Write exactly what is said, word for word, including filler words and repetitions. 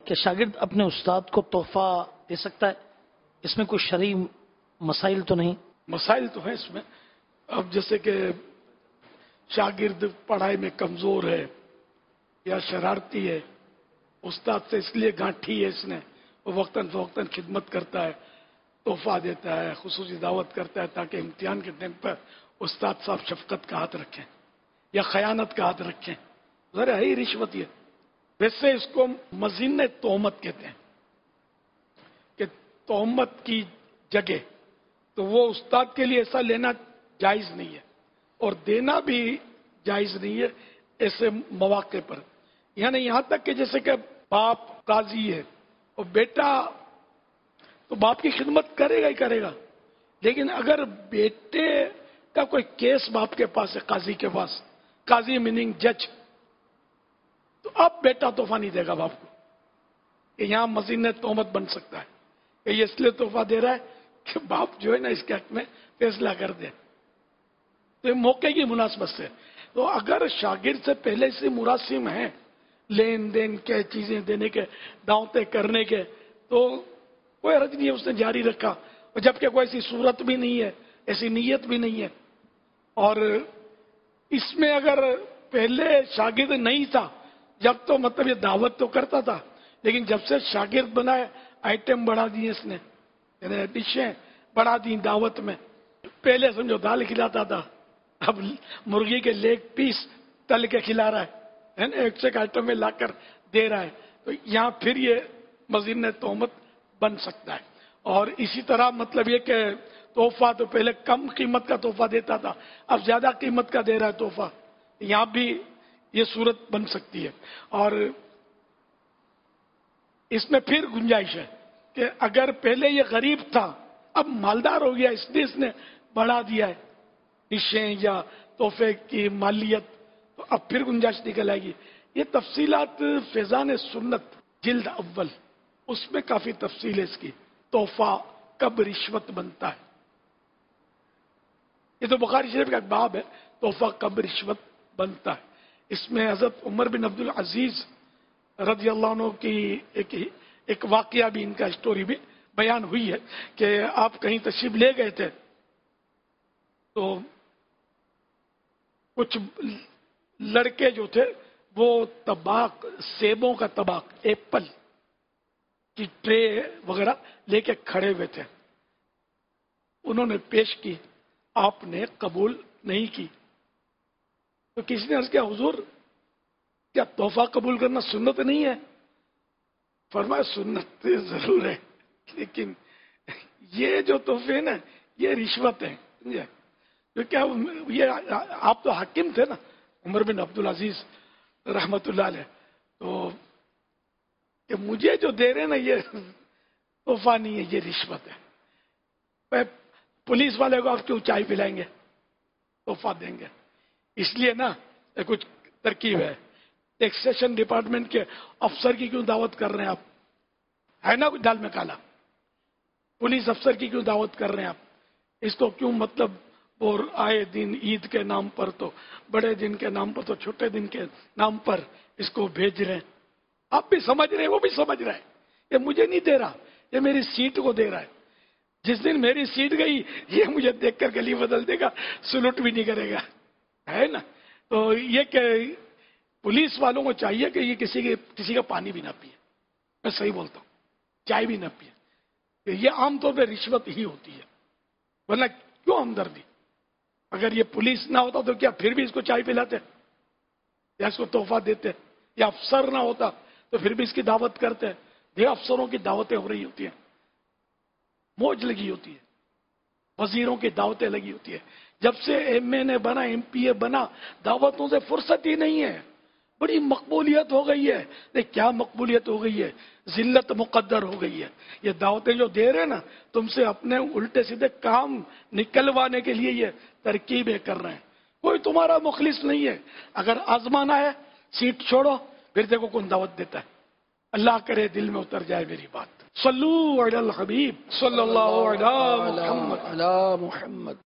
کہ شاگرد اپنے استاد کو تحفہ دے سکتا ہے؟ اس میں کوئی شرعی مسائل تو نہیں؟ مسائل تو ہیں اس میں. اب جیسے کہ شاگرد پڑھائی میں کمزور ہے یا شرارتی ہے، استاد سے اس لیے گانٹھی ہے اس نے، وہ وقتاً فوقتاً خدمت کرتا ہے، تحفہ دیتا ہے، خصوصی دعوت کرتا ہے تاکہ امتحان کے ٹائم پر استاد صاحب شفقت کا ہاتھ رکھیں یا خیانت کا ہاتھ رکھیں. ذرا ہے ہی رشوت یہ. ویسے اس کو مزین تہمت کہتے ہیں کہ تہمت کی جگہ تو وہ استاد کے لیے ایسا لینا جائز نہیں ہے اور دینا بھی جائز نہیں ہے ایسے مواقع پر. یعنی یہاں تک کہ جیسے کہ باپ قاضی ہے اور بیٹا تو باپ کی خدمت کرے گا ہی کرے گا، لیکن اگر بیٹے کا کوئی کیس باپ کے پاس ہے، قاضی کے پاس، قاضی میننگ جج، تو اب بیٹا تحفہ نہیں دے گا باپ کو. کہ یہاں مزید تہمت بن سکتا ہے کہ یہ اس لیے تحفہ دے رہا ہے کہ باپ جو ہے نا اس کے حق میں فیصلہ کر دے. تو یہ موقع کی مناسبت سے. تو اگر شاگرد سے پہلے سے مراسم ہیں لین دین کے، چیزیں دینے کے، دعوتیں کرنے کے، تو کوئی حرج نہیں ہے، اس نے جاری رکھا. اور جبکہ کوئی ایسی صورت بھی نہیں ہے، ایسی نیت بھی نہیں ہے. اور اس میں اگر پہلے شاگرد نہیں تھا جب تو مطلب یہ دعوت تو کرتا تھا، لیکن جب سے شاگرد بنا ہے آئٹم بڑھا دیے اس نے، یعنی ڈشیں بڑھا دی دعوت میں. پہلے سمجھو دال کھلاتا تھا، اب مرغی کے لیگ پیس تل کے کھلا رہا ہے نا، ایک سے ایک آئٹم میں لا کر دے رہا ہے. تو یہاں پھر یہ مزید تہمت بن سکتا ہے. اور اسی طرح مطلب یہ کہ تحفہ تو پہلے کم قیمت کا تحفہ دیتا تھا، اب زیادہ قیمت کا دے رہا ہے تحفہ، یہاں بھی یہ صورت بن سکتی ہے. اور اس میں پھر گنجائش ہے کہ اگر پہلے یہ غریب تھا اب مالدار ہو گیا، اس لیے اس نے بڑھا دیا ہے ڈشیں یا تحفے کی مالیت، تو اب پھر گنجائش نکل آئے گی. یہ تفصیلات فیضان سنت جلد اول اس میں کافی تفصیل ہے اس کی، تحفہ کب رشوت بنتا ہے. یہ تو بخاری شریف کا ایک باب ہے، تحفہ کب رشوت بنتا ہے. اس میں حضرت عمر بن عبد العزیز رضی اللہ عنہ کی ایک ایک واقعہ بھی، ان کا اسٹوری بھی بیان ہوئی ہے کہ آپ کہیں تشریف لے گئے تھے تو کچھ لڑکے جو تھے وہ طباق، سیبوں کا طباق، ایپل کی ٹرے وغیرہ لے کے کھڑے ہوئے تھے. انہوں نے پیش کی، آپ نے قبول نہیں کی. تو کسی نے عرض کیا حضور کیا تحفہ قبول کرنا سنت نہیں ہے؟ فرمایا سنت ضرور ہے لیکن یہ جو تحفے ہیں نا یہ رشوت ہے. کیا یہ آپ تو حاکم تھے نا عمر بن عبد العزیز رحمت اللہ علیہ، تو کہ مجھے جو دے رہے نا یہ تحفہ نہیں ہے، یہ رشوت ہے. پولیس والے کو آپ کیوں چائے پلائیں گے، تحفہ دیں گے؟ اس لیے نا کچھ ترکیب ہے. ٹیکسیشن ڈپارٹمنٹ کے افسر کی کیوں دعوت کر رہے ہیں آپ؟ ہے نا کچھ دال میں کالا. پولیس افسر کی کیوں دعوت کر رہے ہیں آپ؟ اس کو کیوں مطلب اور آئے دن عید کے نام پر تو بڑے دن کے نام پر تو چھوٹے دن کے نام پر اس کو بھیج رہے ہیں. آپ بھی سمجھ رہے ہیں، وہ بھی سمجھ رہے ہیں. یہ مجھے نہیں دے رہا، یہ میری سیٹ کو دے رہا ہے. جس دن میری سیٹ گئی یہ مجھے دیکھ کر گلی بدل دے گا، سلوٹ بھی نہیں کرے گا، ہے نا. تو یہ کہ پولیس والوں کو چاہیے کہ یہ کسی کے کسی کا پانی بھی نہ پیے. میں صحیح بولتا ہوں، چائے بھی نہ پیے. یہ عام طور پہ رشوت ہی ہوتی ہے، ورنہ کیوں ہمدردی؟ اگر یہ پولیس نہ ہوتا تو کیا پھر بھی اس کو چائے پلاتے یا اس کو تحفہ دیتے؟ یا افسر نہ ہوتا تو پھر بھی اس کی دعوت کرتے؟ یہ افسروں کی دعوتیں ہو رہی ہوتی ہیں، موج لگی ہوتی ہے، وزیروں کی دعوتیں لگی ہوتی ہے. جب سے ایم این اے بنا، ایم پی اے بنا، دعوتوں سے فرصت ہی نہیں ہے. بڑی مقبولیت ہو گئی ہے. دیکھ کیا مقبولیت ہو گئی ہے، ذلت مقدر ہو گئی ہے. یہ دعوتیں جو دے رہے ہیں نا تم سے اپنے الٹے سیدھے کام نکلوانے کے لیے یہ ترکیبیں کر رہے ہیں. کوئی تمہارا مخلص نہیں ہے. اگر آزمانا ہے سیٹ چھوڑو، پھر دیکھو کون دعوت دیتا ہے. اللہ کرے دل میں اتر جائے میری بات. صلو علی الحبیب صلی اللہ علیہ محمد.